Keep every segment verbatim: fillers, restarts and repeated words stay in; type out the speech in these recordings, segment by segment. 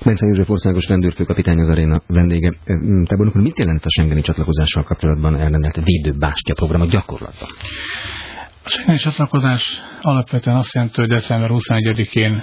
Bence József országos rendőrfőkapitány az aréna vendége. Tábornok úr, mit jelent a schengeni csatlakozással kapcsolatban elrendelt védőbástya program a gyakorlatban? A schengeni csatlakozás alapvetően azt jelenti, hogy december huszonegyedikén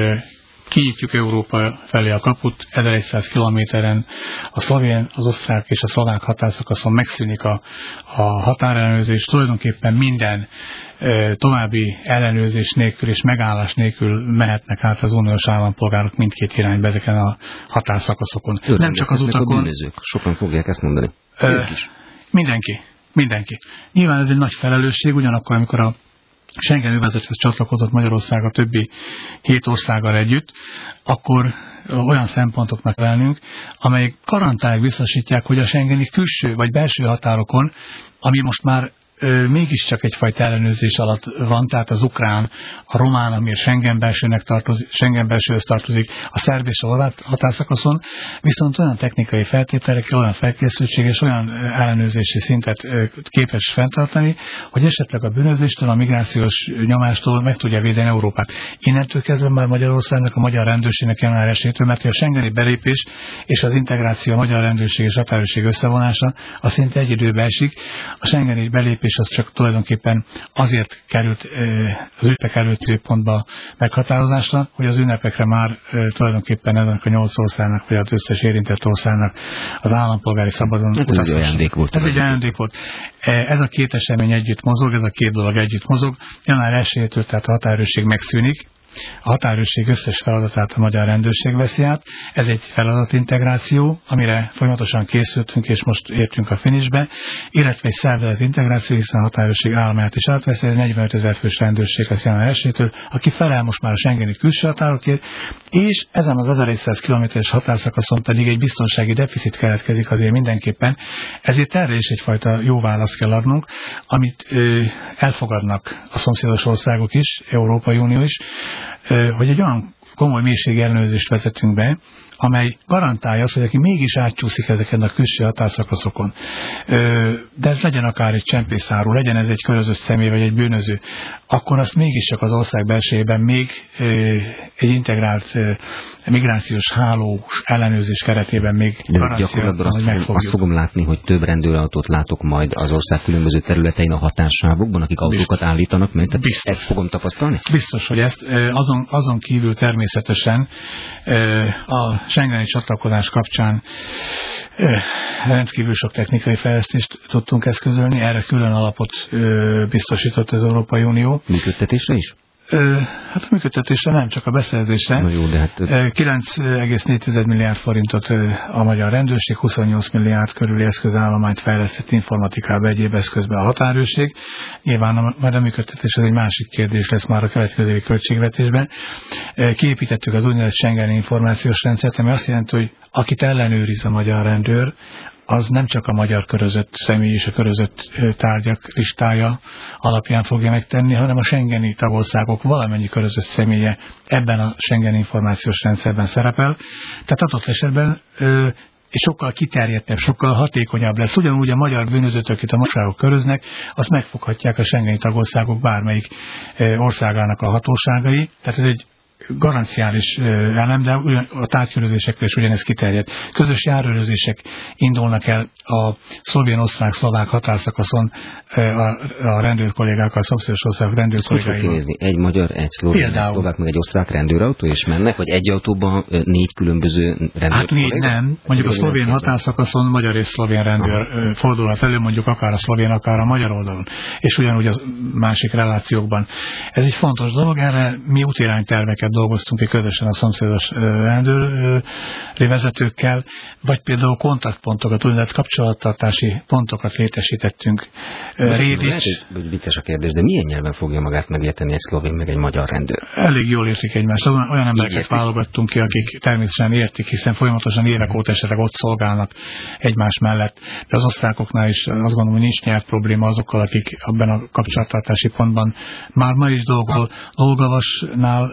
kinyitjuk Európa felé a kaput, ezerszáz kilométeren a szlovén, az osztrák és a szlovák határszakaszon megszűnik a, a határellenőrzés, tulajdonképpen minden e, további ellenőrzés nélkül és megállás nélkül mehetnek át az uniós állampolgárok mindkét irányba ezeken a határszakaszokon. Őt nem csak az utakon. A bűnözők. Sokan fogják ezt mondani. E, mindenki. Mindenki. Nyilván ez egy nagy felelősség, ugyanakkor, amikor a Schengen övezethez csatlakozott Magyarország a többi hét országgal együtt, akkor olyan szempontoknak velnünk, amelyek garantálják, biztosítják, hogy a schengeni külső vagy belső határokon, ami most már ö, mégiscsak egyfajta ellenőrzés alatt van, tehát az ukrán, a román, ami a Schengen belsőnek tartozik, Schengen belsőhöz tartozik, a szerb és a horvát határszakaszon, viszont olyan technikai feltételekkel, olyan felkészültség és olyan ellenőrzési szintet ö, képes fenntartani, hogy esetleg a bűnözéstől, a migrációs nyomástól meg tudja védeni Európát. Innentől kezdve már Magyarországnak, a magyar rendőrségnek január elsejétől, mert a schengeni belépés és az integráció, a magyar rendőrség és határőrség összevonása az szinte egy időbe esik. A schengeni belépés és az csak tulajdonképpen azért került az ünnepek előtti pontba meghatározásra, hogy az ünnepekre már tulajdonképpen ennek a nyolc országnak, vagy az összes érintett országnak az állampolgári szabadon utazás. Ez egy ajándék volt. Ez egy ajándék volt. Ez a két esemény együtt mozog, ez a két dolog együtt mozog. január elsejétől tehát a határőrség megszűnik. A határőrség összes feladatát a magyar rendőrség veszi át. Ez egy feladatintegráció, amire folyamatosan készültünk, és most értünk a finishbe, illetve egy szervezetintegráció, hiszen a határőrség államát is átveszi, egy negyvenötezer fős rendőrség lesz január elsejétől, aki felel most már a schengeni külső határokért, és ezen az ezerszáz kilométeres határszakaszon pedig egy biztonsági deficit keletkezik azért mindenképpen, ezért erre is egyfajta jó választ kell adnunk, amit ö, elfogadnak a szomszédos országok is, Európai Unió is, hogy egy olyan komoly mélységi ellenőrzést vezetünk be, amely garantálja azt, hogy aki mégis átcsúszik ezeken a külső határszakaszokon, de ez legyen akár egy csempészáró, legyen ez egy körözött személy vagy egy bűnöző, akkor azt mégiscsak az ország belsejében még egy integrált migrációs háló ellenőrzés keretében még garancia, azt, hogy megfogjuk. Azt fogom látni, hogy több rendőrautót látok majd az ország különböző területein a határsávokban, akik autókat Biztos. állítanak, mert ezt fogom tapasztalni? Biztos, hogy ezt azon, azon kívül természetesen a schengeni csatlakozás kapcsán rendkívül sok technikai fejlesztést tudtunk eszközölni, erre külön alapot biztosított az Európai Unió. Működtetésre is? Hát a működtetésre nem, csak a beszerzésre. Na jó, de hát... kilenc egész négy milliárd forintot a magyar rendőrség, huszonnyolc milliárd körüli eszközállományt fejlesztett informatikába, egyéb eszközbe a határőrség. Nyilván a, majd a működtetés ez egy másik kérdés lesz már a következő évi költségvetésben. Kiépítettük az úgynevezett Schengeni információs rendszert, ami azt jelenti, hogy akit ellenőriz a magyar rendőr, az nem csak a magyar körözött személy és a körözött tárgyak listája alapján fogja megtenni, hanem a schengeni tagországok valamennyi körözött személye ebben a Schengeni információs rendszerben szerepel. Tehát adott esetben és sokkal kiterjedtebb, sokkal hatékonyabb lesz. Ugyanúgy a magyar bűnözőt, akit a magyarok köröznek, azt megfoghatják a schengeni tagországok bármelyik országának a hatóságai. Tehát ez egy garanciális elem, de a tárgykörözésekre is ugyanez kiterjed. Közös járőrözések indulnak el a szlovén-osztrák-szlovák határszakaszon a, a rendőrkollégákkal, a szomszédos országok rendőrkollégáival. Hogy fog kinézni? Egy magyar, egy szlovén, egy szlovák, meg egy osztrák rendőrautó, és mennek? Vagy egy autóban négy különböző rendőrkollégák? Hát négy nem. Mondjuk a szlovén határszakaszon magyar és szlovén rendőr Aha. fordulhat elő, mondjuk akár a szlovén, akár a magyar oldalon. És ugyanúgy a másik relációkban. Ez egy fontos dolog, erre mi útirányterveket dolgoztunk ki közösen a szomszédos rendőri vezetőkkel, vagy például kontaktpontokat, úgynevezett kapcsolattartási pontokat létesítettünk. Rédics. Vicces a kérdés, de milyen nyelven fogja magát megérteni egy szlovén, meg egy magyar rendőr? Elég jól értik egymást. Olyan embereket válogattunk ki, akik természetesen értik, hiszen folyamatosan évek óta esetleg ott szolgálnak egymás mellett. De az osztrákoknál is azt gondolom, hogy nincs nyelv probléma azokkal, akik abban a kapcsolattartási pontban már ma is dolgol. Dolgavasnál most hozom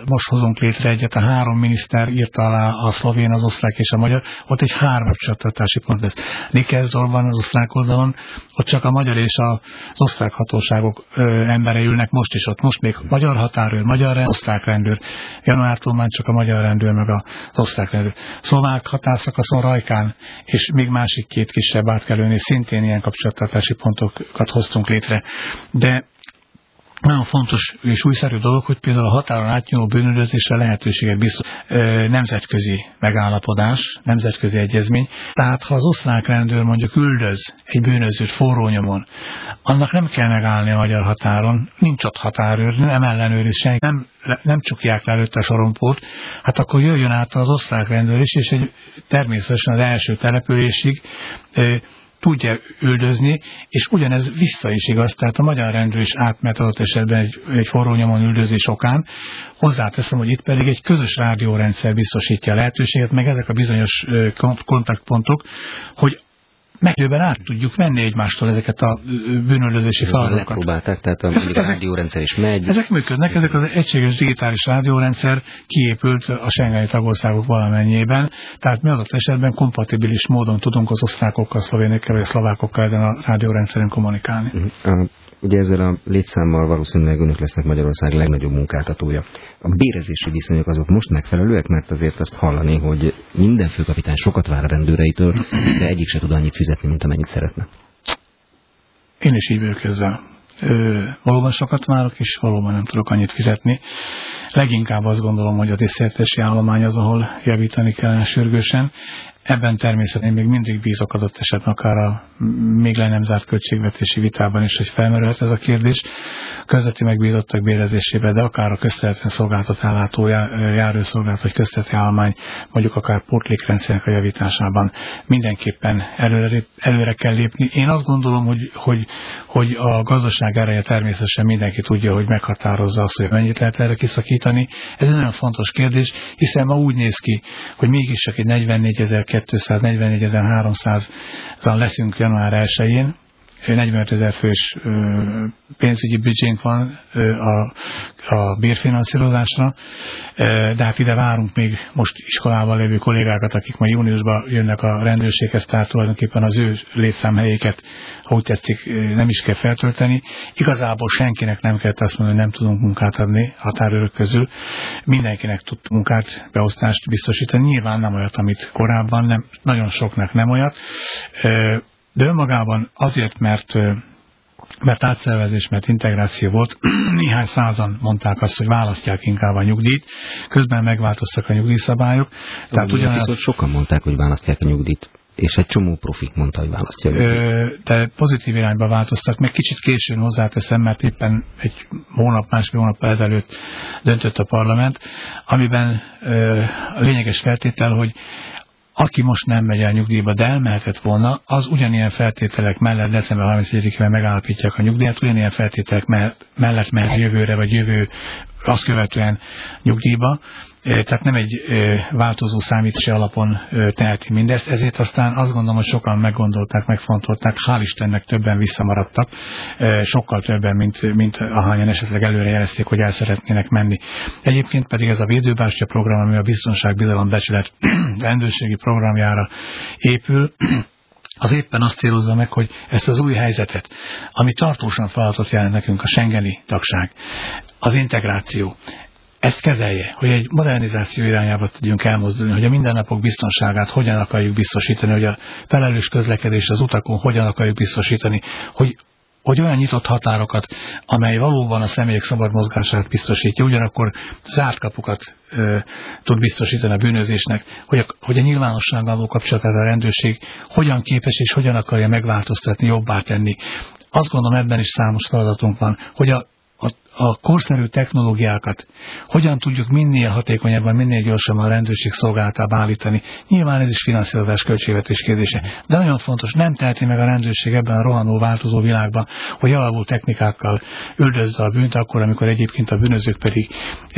hozunk létre egyet, a három miniszter írta alá, a szlovén, az osztrák és a magyar, ott egy három csatlatási pont lesz. Nikelzdorban, az osztrák oldalon, ott csak a magyar és az osztrák hatóságok ö, embere ülnek most is ott. Most még magyar határőr, magyar rendőr, osztrák rendőr. Januártól már csak a magyar rendőr, meg az osztrák rendőr. Szlovák határszakaszon Rajkán, és még másik két kisebb átkelőnél szintén ilyen kapcsolattartási pontokat hoztunk létre. De nagyon fontos és újszerű dolog, hogy például a határon átnyúló bűnüldözésre lehetőséget biztos nemzetközi megállapodás, nemzetközi egyezmény. Tehát ha az osztrák rendőr mondjuk üldöz egy bűnözőt forrónyomon, annak nem kell megállni a magyar határon, nincs ott határőr, nem ellenőriz senki, nem, nem csukják le előtte a sorompót, hát akkor jöjjön át az osztrák rendőr is, és egy, természetesen az első településig tudja üldözni, és ugyanez vissza is igaz, tehát a magyar rendőr is átment adott esetben egy, egy forrónyomon üldözés okán. Hozzáteszem, hogy itt pedig egy közös rádiórendszer biztosítja a lehetőséget, meg ezek a bizonyos kontaktpontok, hogy megőben át tudjuk venni egymástól ezeket a bűnöldözési feladatokat. Megpróbálták, tehát a ezek, rádiórendszer is megy. Ezek működnek, ezek az egységes digitális rádiórendszer kiépült a schengeni tagországok valamennyiében, tehát mi adott esetben kompatibilis módon tudunk az osztrákokkal, szlovénekkel vagy szlovákokkal ezen a rádiórendszeren kommunikálni. Uh-huh. Ugye ezzel a létszámmal valószínűleg önök lesznek Magyarország legnagyobb munkáltatója. A bérezési viszonyok azok most megfelelőek, mert azért azt hallani, hogy minden főkapitány sokat vár a rendőreitől, de egyik se tud annyit fizetni, mint amennyit szeretne. Én is így vagyok ezzel. Ö, valóban sokat várok, és valóban nem tudok annyit fizetni. Leginkább azt gondolom, hogy a tiszteletési állomány az, ahol javítani kellene sürgősen. Ebben természetesen még mindig bízok adott esetben, akár a még le nem zárt költségvetési vitában is, hogy felmerülhet ez a kérdés. Közveti megbízottak bérezésébe, de akár a közterületen szolgáltat ellátó járőrszolgálat, vagy közterületi állomány, mondjuk akár pótlékrendszernek a javításában mindenképpen előre, előre kell lépni. Én azt gondolom, hogy, hogy, hogy a gazdaság ereje természetesen mindenki tudja, hogy meghatározza azt, hogy mennyit lehet erre kiszakítani. Ez egy nagyon fontos kérdés, hiszen ma úgy néz ki, hogy mégis csak egy negyvennégyezer-kétszáz, negyvennégyezer-háromszázan leszünk január elsején, negyvenöt ezer fős pénzügyi büdzsénk van a, a bérfinanszírozásra, de hát ide várunk még most iskolában lévő kollégákat, akik majd júniusban jönnek a rendőrséghez, tehát tulajdonképpen az ő létszámhelyéket, ha úgy tetszik, nem is kell feltölteni. Igazából senkinek nem kell azt mondani, hogy nem tudunk munkát adni határőrök közül. Mindenkinek tud munkát, beosztást biztosítani. Nyilván nem olyat, amit korábban, nem, nagyon soknak nem olyat. De önmagában azért, mert, mert átszervezés, mert integráció volt, néhány százan mondták azt, hogy választják inkább a nyugdíjt, közben megváltoztak a nyugdíjszabályok. Tehát ugyanaz... Viszont sokan mondták, hogy választják a nyugdíjt, és egy csomó profik mondta, hogy választja a nyugdíjt. De pozitív irányba változtak, meg kicsit későn hozzáteszem, mert éppen egy hónap, másfél hónappal ezelőtt döntött a parlament, amiben a lényeges feltétel, hogy aki most nem megy el nyugdíjba, de elmehetett volna, az ugyanilyen feltételek mellett december harmincegyedikén megállapítják a nyugdíjat, ugyanilyen feltételek mellett mehet jövőre, vagy jövő azt követően nyugdíjba. Tehát nem egy változó számítási alapon teheti mindezt, ezért aztán azt gondolom, hogy sokan meggondolták, megfontolták, hál' Istennek többen visszamaradtak, sokkal többen, mint, mint ahányan esetleg előre jelezték, hogy el szeretnének menni. Egyébként pedig ez a védőbástya program, ami a biztonságbizalom becsület rendőrségi programjára épül, az éppen azt célozza meg, hogy ezt az új helyzetet, ami tartósan feladatot jelent nekünk a schengeni tagság, az integráció, ezt kezelje, hogy egy modernizáció irányába tudjunk elmozdulni, hogy a mindennapok biztonságát hogyan akarjuk biztosítani, hogy a felelős közlekedés az utakon hogyan akarjuk biztosítani, hogy hogy olyan nyitott határokat, amely valóban a személyek szabad mozgását biztosítja, ugyanakkor zárt kapukat e, tud biztosítani a bűnözésnek, hogy a, hogy a nyilvánossággal való kapcsolatát a rendőrség hogyan képes és hogyan akarja megváltoztatni, jobbá tenni. Azt gondolom, ebben is számos feladatunk van, hogy a A, a korszerű technológiákat hogyan tudjuk minél hatékonyabban, minél gyorsabban a rendőrség szolgálatába állítani. Nyilván ez is finanszírozás, költségvetés kérdése. De nagyon fontos, nem teheti meg a rendőrség ebben a rohanó, változó világban, hogy alapú technikákkal üldözze a bűnt, akkor, amikor egyébként a bűnözők pedig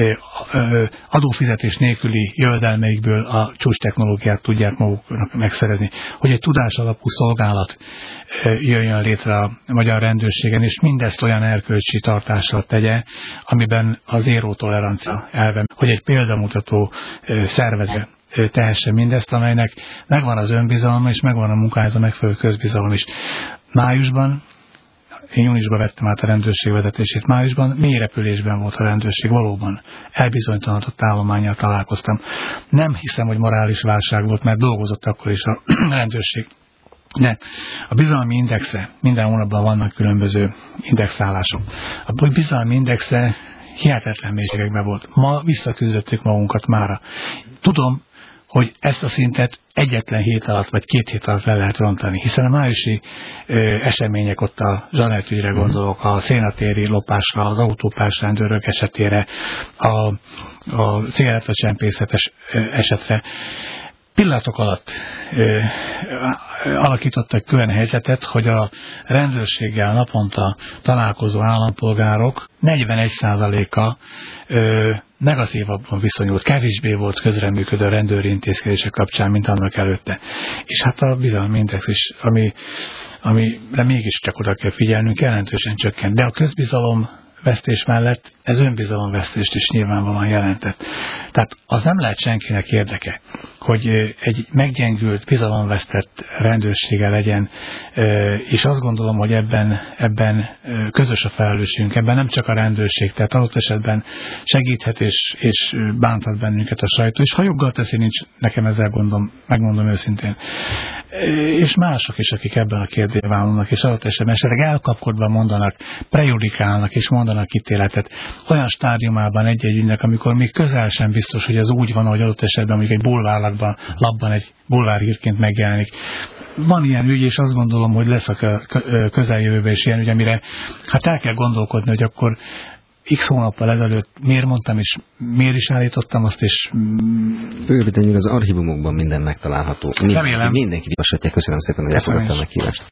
adófizetés nélküli jövedelmeikből a csúcs technológiát tudják maguknak megszerezni. Hogy egy tudás alapú szolgálat jöjjön létre a magyar rendőrségen, és mindezt olyan erkölcsi tartással tegye, megye, amiben az zéró tolerancia elve, hogy egy példamutató szervezet tehesse mindezt, amelynek megvan az önbizalma, és megvan a munkához a megfelelő közbizalom is. Májusban, én júniusban vettem át a rendőrség vezetését, májusban mély repülésben volt a rendőrség, valóban elbizonytalanodott állománnyal találkoztam. Nem hiszem, hogy morális válság volt, mert dolgozott akkor is a rendőrség. De a bizalmi indexe, minden hónapban vannak különböző indexálások. A bizalmi indexe hihetetlen mélységekben volt. Ma visszaküzdöttük magunkat mára. Tudom, hogy ezt a szintet egyetlen hét alatt, vagy két hét alatt le lehet rontani, hiszen a májusi ö, események, ott a Zsanett ügyre gondolok, a szénatéri lopásra, az autópárs rendőrök esetére, a, a cigarettacsempészetes esetre, pillanatok alatt ö, alakítottak olyan helyzetet, hogy a rendőrséggel naponta találkozó állampolgárok negyvenegy százaléka ö, negatívabban viszonyult, kevésbé volt közreműködő a rendőri intézkedések kapcsán, mint annak előtte. És hát a bizalmi index is, ami, amire mégiscsak oda kell figyelnünk, jelentősen csökkent. De a közbizalom vesztés mellett ez önbizalomvesztést is nyilvánvalóan jelentett. Tehát az nem lehet senkinek érdeke, hogy egy meggyengült, bizalomvesztett rendőrsége legyen, és azt gondolom, hogy ebben, ebben közös a felelősségünk, ebben nem csak a rendőrség, tehát adott esetben segíthet és, és bánthat bennünket a sajtó, és ha joggal teszi, nincs nekem ezzel gondom, megmondom őszintén. És mások is, akik ebben a kérdésben vállalnak, és adott esetben esetleg elkapkodva mondanak, prejudikálnak és mondanak ítéletet olyan stádiumában egy-egy ügynek, amikor még közel sem biztos, hogy ez úgy van, hogy adott esetben mondjuk egy bulvárlapban, labban egy bulvárhírként megjelenik. Van ilyen ügy, és azt gondolom, hogy lesz a közeljövőben is ilyen ügy, amire hát el kell gondolkodni, hogy akkor X hónappal ezelőtt miért mondtam, és miért is állítottam azt, és... Röviden, az archívumokban minden megtalálható. Mindenki, Remélem. Mindenki olvashatja. Köszönöm szépen, hogy elfogadta a meghívást.